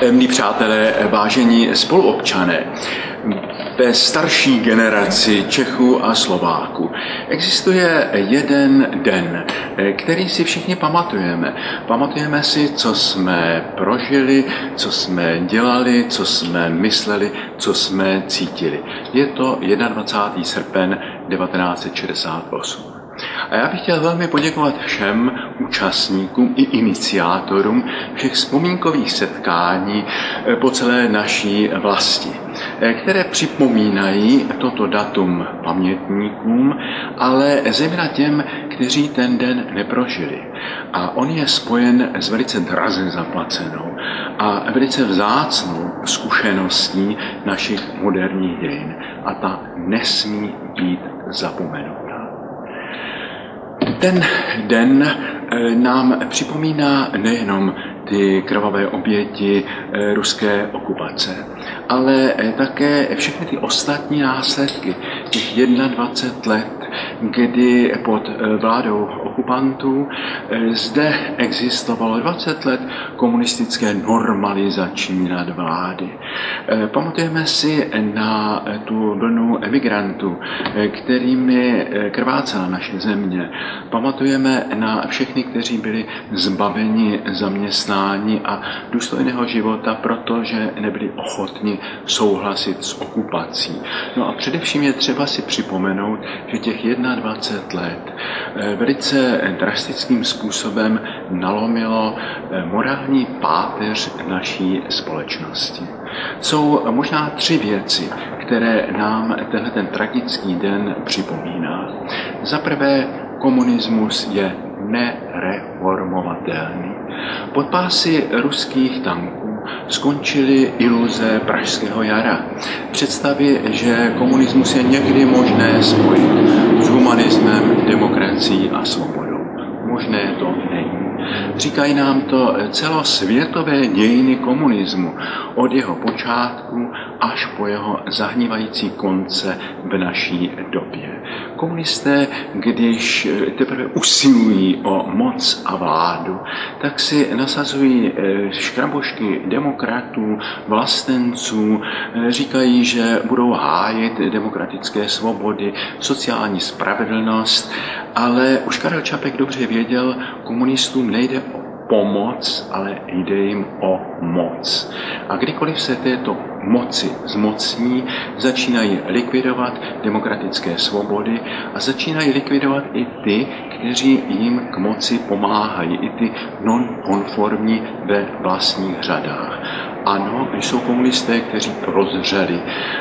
Milí přátelé, vážení spoluobčané, ve starší generaci Čechů a Slováků existuje jeden den, který si všichni pamatujeme. Pamatujeme si, co jsme prožili, co jsme dělali, co jsme mysleli, co jsme cítili. Je to 21. srpen 1968. A já bych chtěl velmi poděkovat všem účastníkům i iniciátorům všech vzpomínkových setkání po celé naší vlasti, které připomínají toto datum pamětníkům, ale zejména těm, kteří ten den neprožili. A on je spojen s velice draze zaplacenou a velice vzácnou zkušeností našich moderních dějin. A ta nesmí být zapomenuta. Ten den nám připomíná nejenom ty krvavé oběti ruské okupace, ale také všechny ty ostatní následky, těch 21 let, kdy pod vládou okupantů zde existovalo 20 let komunistické normalizační nadvlády. Pamatujeme si na tu vlnu emigrantů, kterými krvácela naše země. Pamatujeme na všechny, kteří byli zbaveni zaměstnání a důstojného života, protože nebyli ochotni souhlasit s okupací. No a především je třeba si připomenout, že těch 21 let velice drastickým způsobem nalomilo morální páteř naší společnosti. Jsou možná 3 věci, které nám ten tragický den připomíná. Za prvé, komunismus je nereformovatelný. Pod pásy ruských tanků skončily iluze Pražského jara. Představy, že komunismus je někdy možné spojit s humanismem, demokracií a svobodou. Možné to není. Říkají nám to celosvětové dějiny komunismu, od jeho počátku až po jeho zahnívající konce v naší době. Komunisté, když teprve usilují o moc a vládu, tak si nasazují škrabošky demokratů, vlastenců, říkají, že budou hájit demokratické svobody, sociální spravedlnost, ale už Karel Čapek dobře věděl, komunistům nejde o pomoc, ale jde jim o moc. A kdykoliv se této moci zmocní, začínají likvidovat demokratické svobody a začínají likvidovat i ty, kteří jim k moci pomáhají, i ty nonkonformní ve vlastních řadách. Ano, jsou komunisté, kteří prozřeli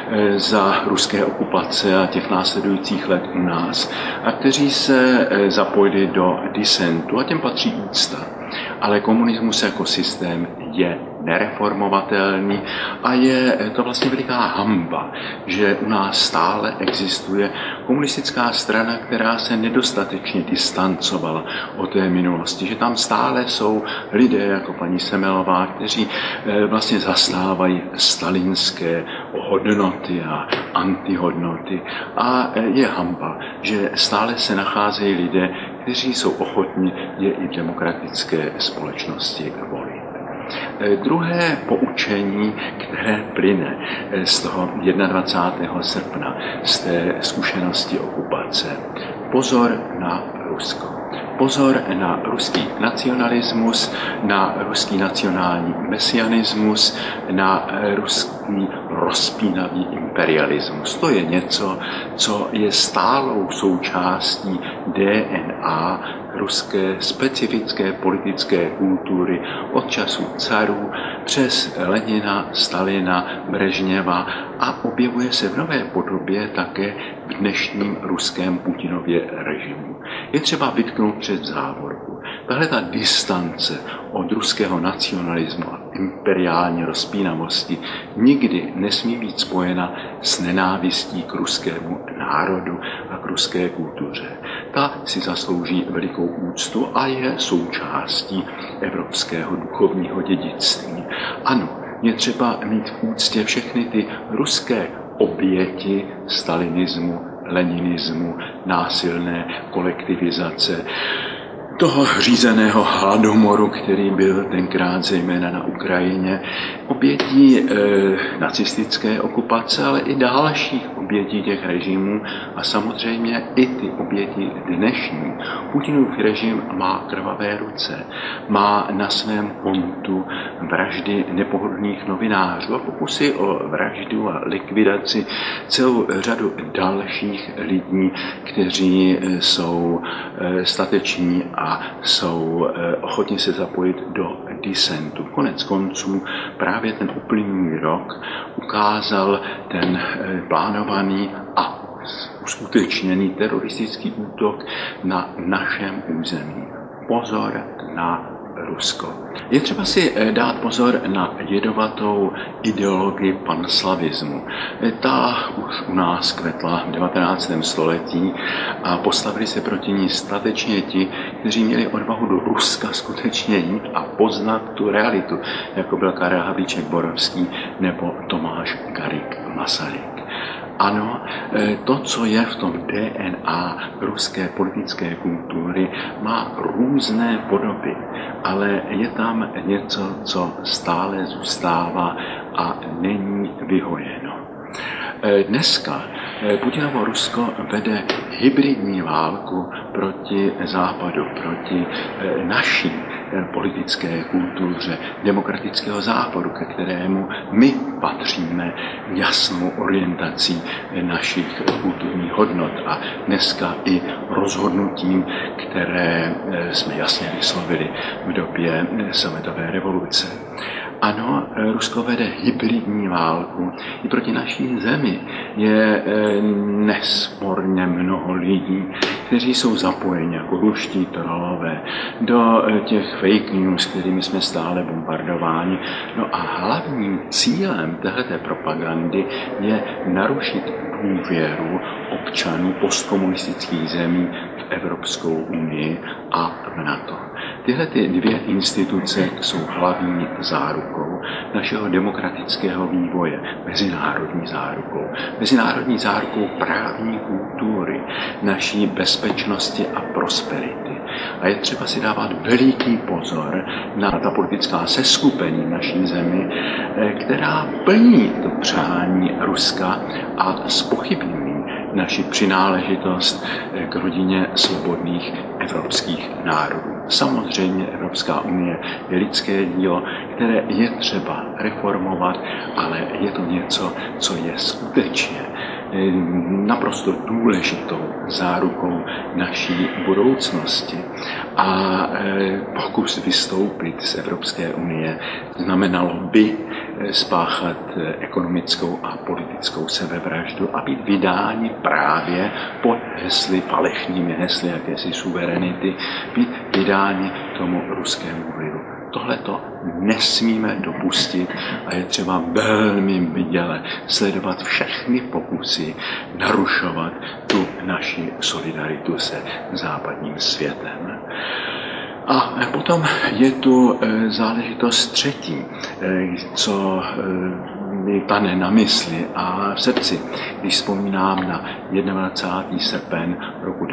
za ruské okupace a těch následujících let u nás a kteří se zapojili do disentu a těm patří úcta. Ale komunismus jako systém je nereformovatelný a je to vlastně veliká hanba, že u nás stále existuje komunistická strana, která se nedostatečně distancovala od té minulosti, že tam stále jsou lidé jako paní Semelová, kteří vlastně zastávají stalinské hodnoty a antihodnoty. A je hanba, že stále se nacházejí lidé, kteří jsou ochotni je i v demokratické společnosti volit. Druhé poučení, které plyne z toho 21. srpna, z té zkušenosti okupace. Pozor na Rusko. Pozor na ruský nacionalismus, na ruský nacionální mesianismus, na ruský rozpínavý imperialismus. To je něco, co je stálou součástí DNA ruské specifické politické kultury od času carů přes Lenina, Stalina, Brežněva a objevuje se v nové podobě také v dnešním ruském Putinově režimu. Je třeba vytknout před závorku. Tahle ta distance od ruského nacionalismu a imperiální rozpínavosti nikdy nesmí být spojena s nenávistí k ruskému národu a k ruské kultuře. Ta si zaslouží velikou úctu a je součástí evropského duchovního dědictví. Ano, je třeba mít v úctě všechny ty ruské oběti stalinismu, leninismu, násilné kolektivizace, toho řízeného hladomoru, který byl tenkrát zejména na Ukrajině, obětí nacistické okupace, ale i dalších obětí těch režimů a samozřejmě i ty oběti dnešní. Putinův režim má krvavé ruce, má na svém kontu vraždy nepohodlných novinářů a pokusy o vraždu a likvidaci celou řadu dalších lidí, kteří jsou stateční a jsou ochotni se zapojit do disentu. Konec konců právě ten uplynulý rok ukázal ten plánovaný a uskutečněný teroristický útok na našem území. Pozor na Rusko. Je třeba si dát pozor na jedovatou ideologii panslavismu. Ta už u nás kvetla v 19. století a postavili se proti ní statečně ti, kteří měli odvahu do Ruska skutečně jít a poznat tu realitu, jako byl Karel Havlíček-Borovský nebo Tomáš Garrigue Masaryk. Ano, to, co je v tom DNA ruské politické kultury, má různé podoby, ale je tam něco, co stále zůstává a není vyhojeno. Dneska Putinovo Rusko vede hybridní válku proti Západu, proti naší politické kultuře demokratického západu, ke kterému my patříme jasnou orientací našich kulturních hodnot a dneska i rozhodnutím, které jsme jasně vyslovili v době sametové revoluce. Ano, Rusko vede hybridní válku. I proti naší zemi je nesporně mnoho lidí, kteří jsou zapojeni jako ruští trolové do těch fake news, kterými jsme stále bombardováni. No a hlavním cílem téhleté propagandy je narušit důvěru občanů postkomunistických zemí v Evropskou unii a v NATO. Tyhle dvě instituce jsou hlavní zárukou našeho demokratického vývoje, mezinárodní zárukou právní kultury, naší bezpečnosti a prosperity. A je třeba si dávat veliký pozor na ta politická seskupení naší zemi, která plní to přání Ruska a zpochybňují naši přináležitost k rodině svobodných evropských národů. Samozřejmě Evropská unie je lidské dílo, které je třeba reformovat, ale je to něco, co je skutečně naprosto důležitou zárukou naší budoucnosti. A pokus vystoupit z Evropské unie znamenalo by spáchat ekonomickou a politickou sebevraždu a být vydáni právě pod hesly, falešnými hesly jakési suverenity, být vydáni tomu ruskému vlivu. Tohleto nesmíme dopustit a je třeba velmi bděle sledovat všechny pokusy narušovat tu naši solidaritu se západním světem. A potom je tu záležitost třetí, co mi pane na mysli a v srdci, když vzpomínám na 21. srpen roku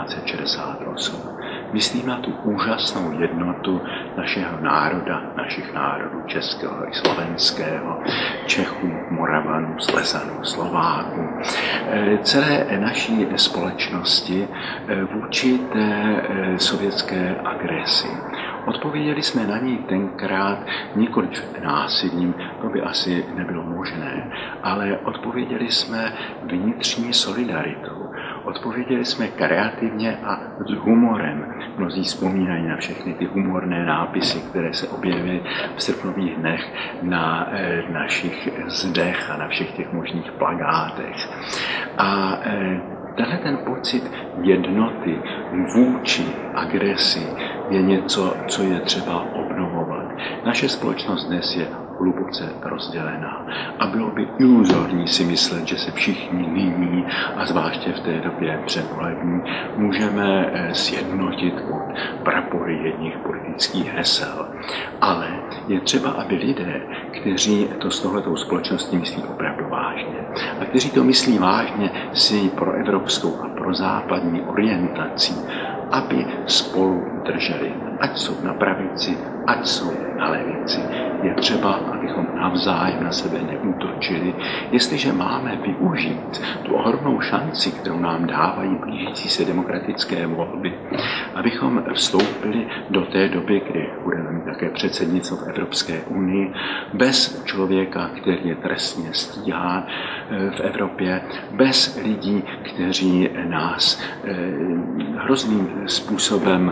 1968. Myslím na tu úžasnou jednotu našeho národa, našich národů českého i slovenského, Čechů, Moravanů, Slezanů, Slováků, celé naší společnosti vůči té sovětské agresi. Odpověděli jsme na ní tenkrát nikoliv násilím, to by asi nebylo možné, ale odpověděli jsme vnitřní solidaritou. Odpověděli jsme kreativně a s humorem. Mnozí vzpomínají na všechny ty humorné nápisy, které se objevily v srpnových dnech na našich zdech a na všech těch možných plakátech. A tenhle ten pocit jednoty vůči agresi je něco, co je třeba obnovovat. Naše společnost dnes je hluboce rozdělená. A bylo by iluzorní si myslet, že se všichni nyní, a zvláště v té době předvolební, můžeme sjednotit pod prapory jedních politických hesel. Ale je třeba, aby lidé, kteří to s tohletou společností myslí opravdu vážně, a kteří to myslí vážně s její proevropskou a prozápadní orientací, aby spolu drželi. Ať jsou na pravici, ať jsou na levici. Je třeba, abychom navzájem na sebe neútočili. Jestliže máme využít tu ohromnou šanci, kterou nám dávají blížící se demokratické volby, abychom vstoupili do té doby, kdy budeme mít také předsednictvo v Evropské unii, bez člověka, který je trestně stíhán v Evropě, bez lidí, kteří nás hrozným způsobem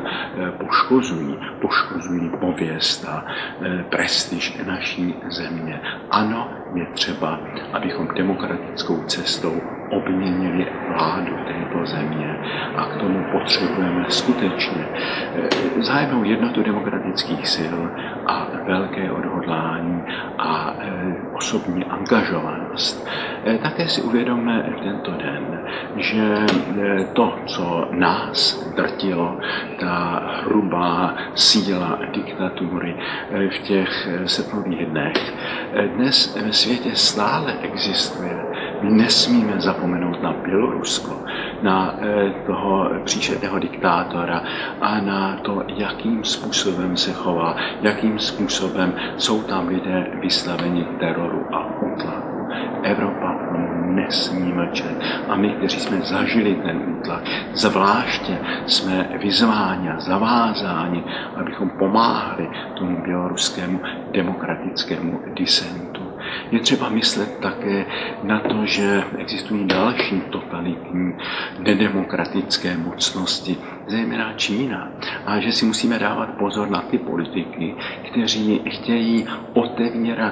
poškozují pověst a prestiž naší země. Ano, je třeba, abychom demokratickou cestou obměnili vládu této země a k tomu potřebujeme skutečně vzájemnou jednotu demokratických sil a velké odhodlání a osobní angažovanost. Také si uvědomme v tento den, že to, co nás drtilo, ta hrubá síla diktatury v těch srpnových dnech, dnes ve světě stále existuje. My nesmíme zapomenout na Bělorusko, na toho příšerného diktátora a na to, jakým způsobem se chová, jakým způsobem jsou tam lidé vystaveni teroru a útlaku. Evropa nesmí mlčet. A my, kteří jsme zažili ten útlak, zvláště jsme vyzváni a zavázáni, abychom pomáhali tomu běloruskému demokratickému disentu. Je třeba myslet také na to, že existují další totalitní nedemokratické mocnosti, zejména Čína, a že si musíme dávat pozor na ty politiky, kteří chtějí otevírat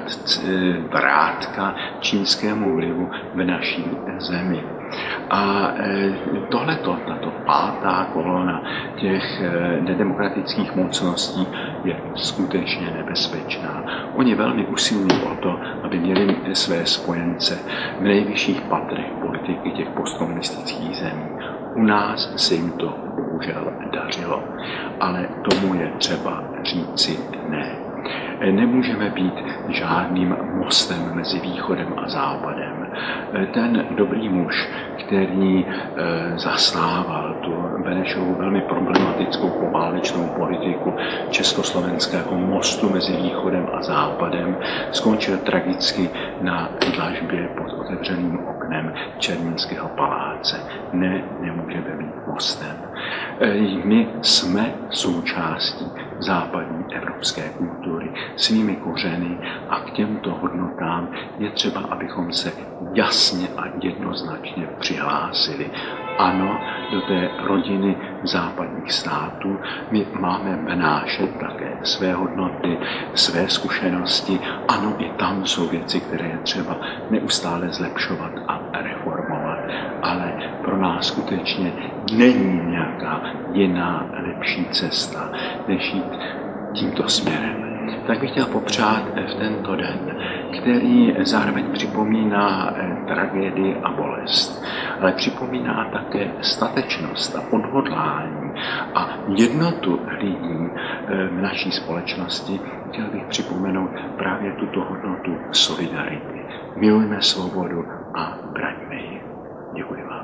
vrátka čínskému vlivu v naší zemi. A tato pátá kolona těch nedemokratických mocností je skutečně nebezpečná. Oni velmi usilují o to, aby měli své spojence v nejvyšších patrech politiky těch postkomunistických zemí. U nás se jim to bohužel dařilo, ale tomu je třeba říci ne. Nemůžeme být žádným mostem mezi východem a západem. Ten dobrý muž, který zastával tu Benešovu velmi problematickou poválečnou politiku československého mostu mezi východem a západem, skončil tragicky na dlažbě pod otevřeným oknem Černínského paláce. Ne, nemůžeme být mostem. My jsme součástí západní evropské kultury svými kořeny a k těmto hodnotám je třeba, abychom se jasně a jednoznačně přihlásili. Ano, do té rodiny západních států my máme vnášet také své hodnoty, své zkušenosti. Ano, i tam jsou věci, které je třeba neustále zlepšovat a reformovat. Ale pro nás skutečně není nějaká jiná lepší cesta, než jít tímto směrem. Tak bych chtěl popřát v tento den, který zároveň připomíná tragédii a bolest, ale připomíná také statečnost a odhodlání a jednotu lidí v naší společnosti. Chtěl bych připomenout právě tuto hodnotu solidarity. Milujme svobodu a braňme ji. Děkuji vám.